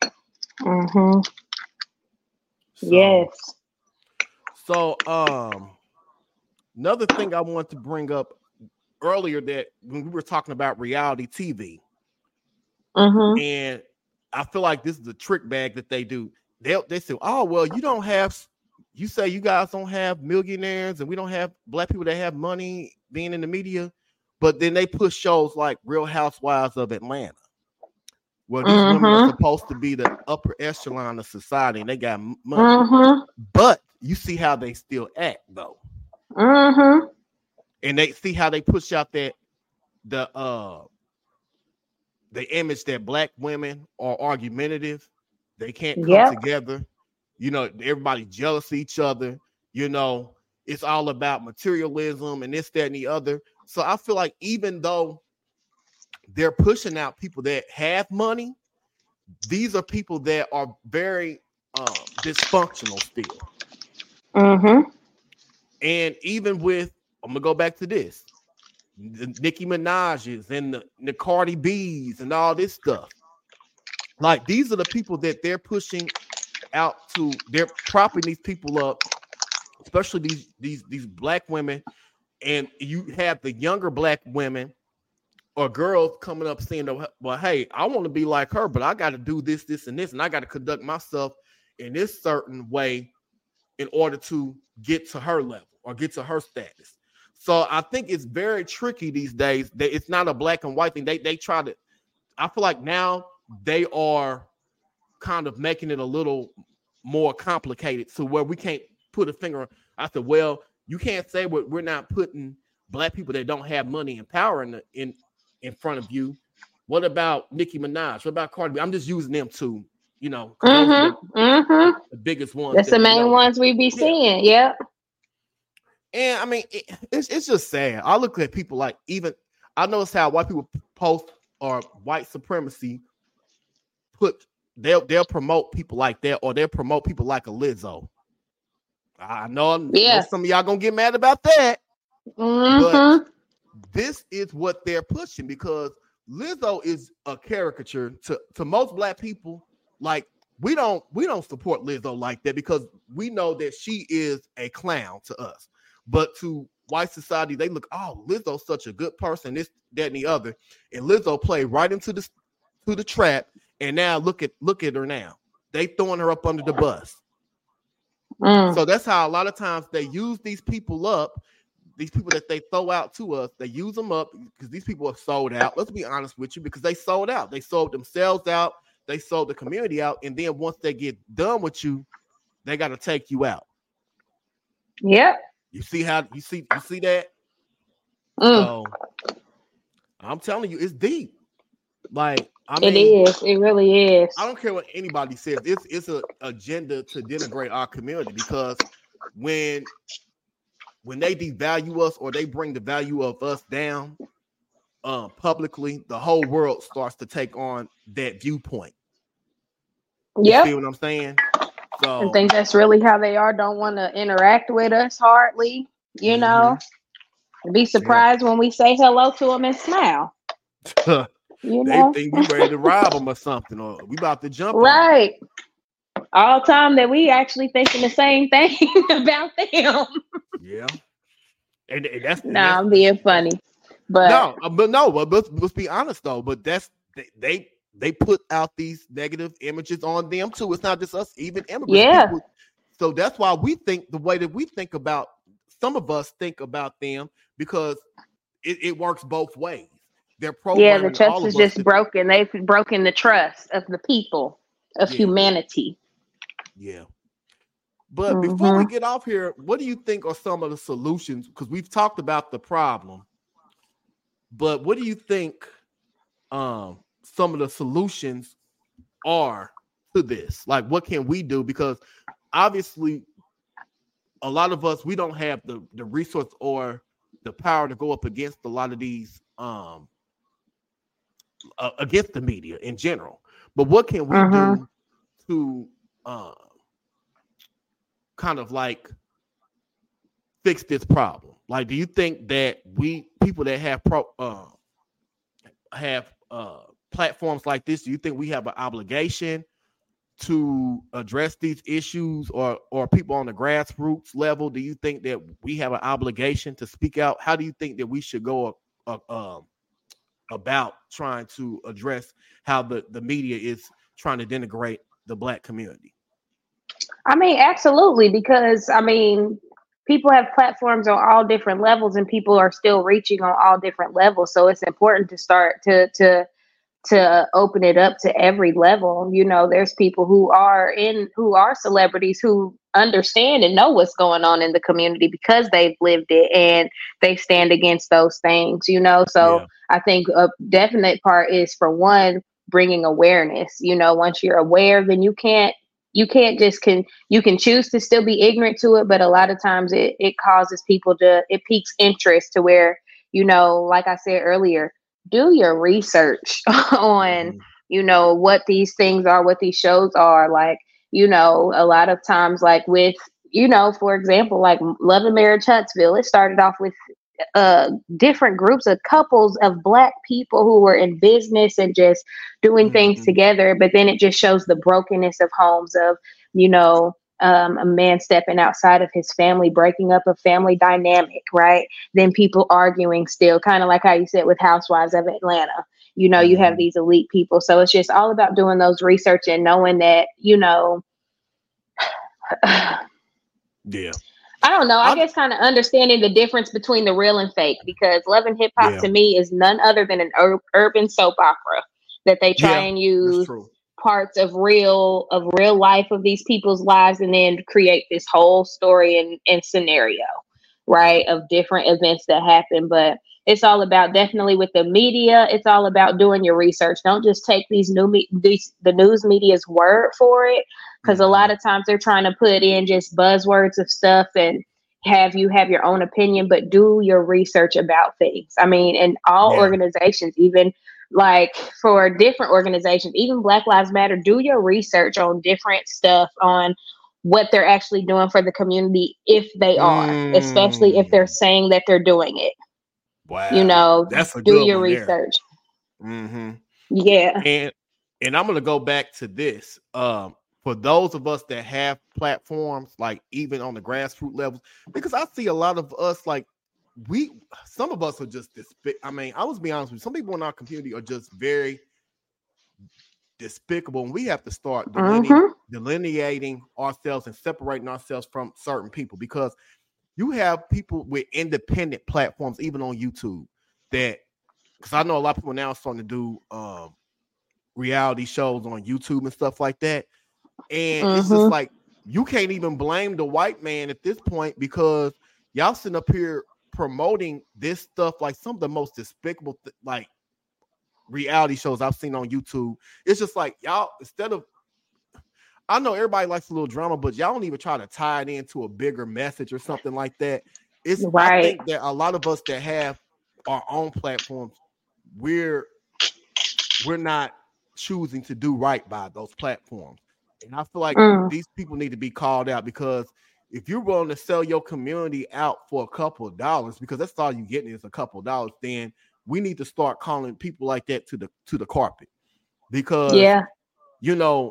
So another thing I want to bring up earlier, that when we were talking about reality TV, and I feel like this is a trick bag that they do. They say, oh, well, you say you guys don't have millionaires and we don't have Black people that have money being in the media, but then they push shows like Real Housewives of Atlanta. Well, these women are supposed to be the upper echelon of society, and they got money. But you see how they still act, though. And they see how they push out the image that Black women are argumentative. They can't come together. Everybody jealous of each other. It's all about materialism and this, that, and the other. So I feel like even though they're pushing out people that have money, these are people that are very dysfunctional still. And even with, I'm gonna go back to this, the Nicki Minaj's and the Cardi B's and all this stuff. Like, these are the people that they're pushing out to. They're propping these people up, especially these Black women. And you have the younger Black women or girls coming up saying, well, hey, I want to be like her, but I got to do this, this, and this, and I got to conduct myself in this certain way in order to get to her level or get to her status. So I think it's very tricky these days. It's not a black and white thing. They try to, I feel like now they are kind of making it a little more complicated to where we can't put a finger on. I said, well, you can't say we're not putting Black people that don't have money and power in front of you. What about Nicki Minaj? What about Cardi B? I'm just using them to, the biggest ones. That's the main ones we be seeing. Yep. And I mean, it's just sad. I look at people like, even I notice how white people post or white supremacy put they'll promote people like that, or they'll promote people like a Lizzo. I know some of y'all gonna get mad about that, but this is what they're pushing, because Lizzo is a caricature to most black people. Like, we don't support Lizzo like that, because we know that she is a clown to us. But to white society, they look, oh, Lizzo's such a good person, this, that, and the other. And Lizzo played right into the trap. And now look at her now. They throwing her up under the bus. So that's how a lot of times they use these people up. These people that they throw out to us, they use them up because these people are sold out. Let's be honest with you, because they sold out. They sold themselves out. They sold the community out. And then once they get done with you, they got to take you out. Yep. You see that? So I'm telling you, it's deep. Like, I mean, it is. It really is. I don't care what anybody says. It's an agenda to denigrate our community, because when they devalue us, or they bring the value of us down publicly, the whole world starts to take on that viewpoint. You see what I'm saying? So I think that's really how they are. Don't want to interact with us hardly, you know. Be surprised when we say hello to them and smile. You know? They think we ready to rob them or something, or we about to jump right on. All time that we actually thinking the same thing about them. Yeah. And that's I'm being funny. But let's be honest though. But that's they put out these negative images on them too. It's not just us, even immigrants. People. So that's why we think the way that we think about, some of us think about them, because it works both ways. They're programming. The trust is just broken. They've broken the trust of the people, of humanity. Yeah. But before we get off here, what do you think are some of the solutions? Because we've talked about the problem, but what do you think some of the solutions are to this? Like, what can we do? Because obviously, a lot of us, we don't have the resource or the power to go up against a lot of these against the media in general. But what can we do to kind of like fix this problem? Like, do you think that people that have platforms like this, do you think we have an obligation to address these issues, or people on the grassroots level? Do you think that we have an obligation to speak out? How do you think that we should go about trying to address how the media is trying to denigrate the Black community? I mean, absolutely, because I mean, people have platforms on all different levels, and people are still reaching on all different levels. So it's important to start to open it up to every level. You know, there's people who are celebrities who understand and know what's going on in the community because they've lived it and they stand against those things, you know? So I think a definite part is, for one, bringing awareness. You know, once you're aware, then you can choose to still be ignorant to it, but a lot of times it causes people it piques interest to where, you know, like I said earlier, do your research on, you know, what these things are, what these shows are. Like, you know, a lot of times, like with, you know, for example, like Love and Marriage Huntsville, it started off with different groups of couples of Black people who were in business and just doing things together. But then it just shows the brokenness of homes, of, you know, a man stepping outside of his family, breaking up a family dynamic, right? Then people arguing still, kind of like how you said with Housewives of Atlanta. You know, you have these elite people. So it's just all about doing those research and knowing that, you know, I don't know. I guess kind of understanding the difference between the real and fake, because Love and Hip Hop to me is none other than an urban soap opera that they try and use parts of real life of these people's lives and then create this whole story and scenario, right, of different events that happen. But it's all about, definitely with the media, it's all about doing your research. Don't just take the news media's word for it, because a lot of times they're trying to put in just buzzwords of stuff and have your own opinion, but do your research about things. I mean, and all organizations, even like for different organizations, even Black Lives Matter, do your research on different stuff on what they're actually doing for the community, if they are, especially if they're saying that they're doing it. Wow. You know, that's a do good your one research. There. Yeah. And I'm going to go back to this. For those of us that have platforms, like even on the grassroots levels, because I see a lot of us, like some of us are just I mean, I was be honest with you, some people in our community are just very despicable, and we have to start delineating ourselves and separating ourselves from certain people, because you have people with independent platforms, even on YouTube, that, because I know a lot of people now are starting to do reality shows on YouTube and stuff like that. And it's just like, you can't even blame the white man at this point, because y'all sitting up here promoting this stuff, like some of the most despicable like reality shows I've seen on YouTube. It's just like, y'all, instead of, I know everybody likes a little drama, but y'all don't even try to tie it into a bigger message or something like that. It's right. I think that a lot of us that have our own platforms, we're not choosing to do right by those platforms. And I feel like these people need to be called out, because if you're willing to sell your community out for a couple of dollars, because that's all you're getting is a couple of dollars, then we need to start calling people like that to the carpet. Because you know,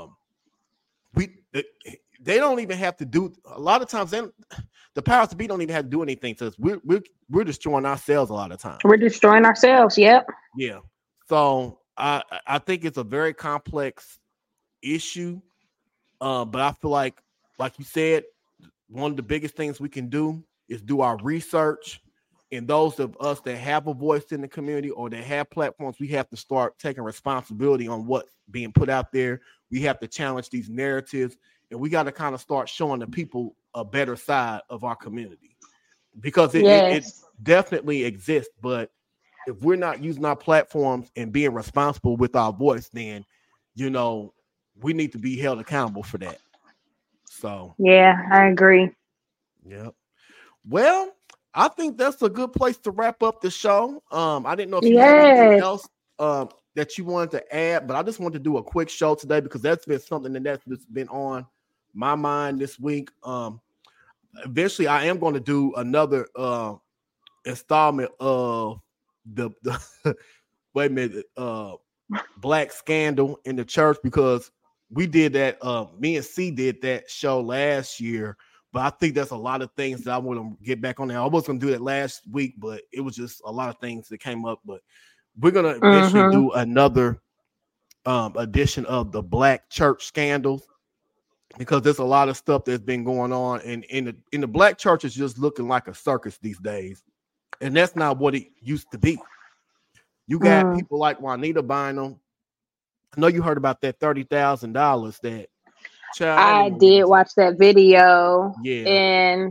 they don't even have to do, a lot of times the powers to be don't even have to do anything to us. We're destroying ourselves a lot of times. We're destroying ourselves. Yep. Yeah. So I think it's a very complex issue. But I feel like you said, one of the biggest things we can do is do our research. And those of us that have a voice in the community or that have platforms, we have to start taking responsibility on what's being put out there. We have to challenge these narratives, and we got to kind of start showing the people a better side of our community, because it definitely exists. But if we're not using our platforms and being responsible with our voice, then, you know, we need to be held accountable for that. So, yeah, I agree. Yep. Well, I think that's a good place to wrap up the show. I didn't know if you had anything else that you wanted to add, but I just wanted to do a quick show today, because that's been something that's been on my mind this week. Eventually, I am going to do another installment of the wait a minute, Black Scandal in the Church, because we did that. Me and C did that show last year. But I think there's a lot of things that I want to get back on there. I was going to do it last week, but it was just a lot of things that came up. But we're going to eventually do another edition of the Black Church Scandals, because there's a lot of stuff that's been going on. And in the Black church is just looking like a circus these days. And that's not what it used to be. You got people like Juanita Bynum. I know you heard about that $30,000 that I did watch that video. Yeah. And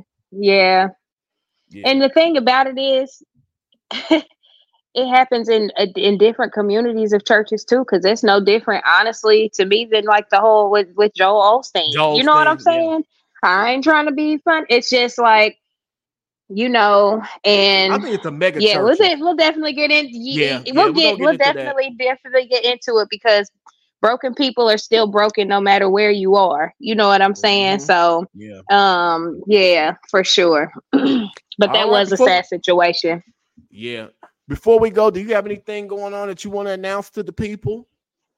and the thing about it is it happens in different communities of churches too, because it's no different, honestly, to me, than like the whole with Joel Osteen. You know what I'm saying? Yeah. I ain't trying to be fun. It's just like, you know, and I think it's a mega church. We'll definitely get into we'll definitely get into it, because broken people are still broken no matter where you are. You know what I'm saying? So, for sure. But that was a sad situation. Yeah. Before we go, do you have anything going on that you want to announce to the people?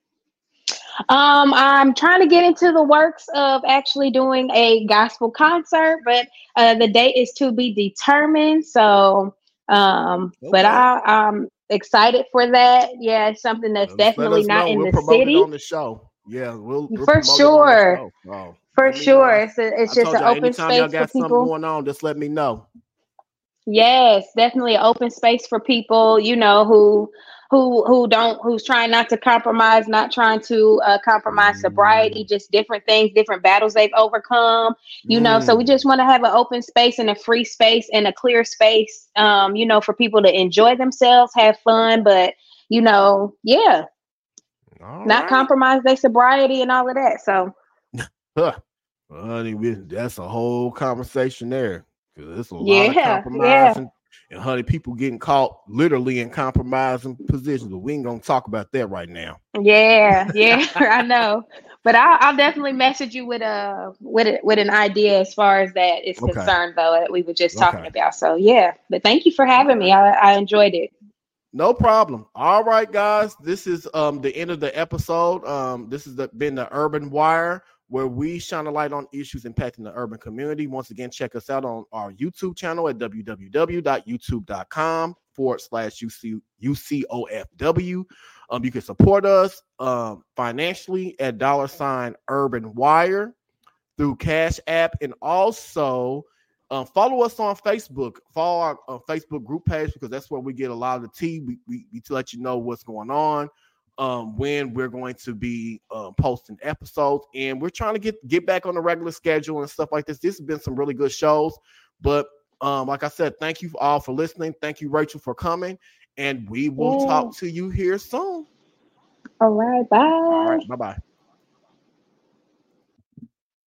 I'm trying to get into the works of actually doing a gospel concert, but the date is to be determined. So, but I'm excited for that. Yeah, it's something that's definitely not in the city. On the show. Yeah, we'll for sure. For sure. It's just an open space y'all got for people. Something going on, just let me know. Yes, definitely an open space for people, you know, who's trying not to compromise, not trying to compromise sobriety, just different things, different battles they've overcome, you know. So we just want to have an open space and a free space and a clear space, you know, for people to enjoy themselves, have fun, but, you know, not compromise their sobriety and all of that. So that's a whole conversation there. It's a lot of compromise and honey, people getting caught literally in compromising positions. But we ain't gonna talk about that right now. Yeah, I know. But I'll definitely message you with an idea as far as that is concerned, though, that we were just talking about. So yeah, but thank you for having me. I enjoyed it. No problem. All right, guys. This is the end of the episode. This has been the Urban Wire, where we shine a light on issues impacting the urban community. Once again, check us out on our YouTube channel at www.youtube.com/UCOFW. You can support us financially at $Urban Wire through Cash App, and also follow us on Facebook. Follow our Facebook group page, because that's where we get a lot of the tea. We to let you know what's going on, when we're going to be posting episodes, and we're trying to get back on the regular schedule and stuff like this. This has been some really good shows, but like I said, thank you all for listening. Thank you, Rachel, for coming, and we will talk to you here soon. All right, bye. All right, bye-bye.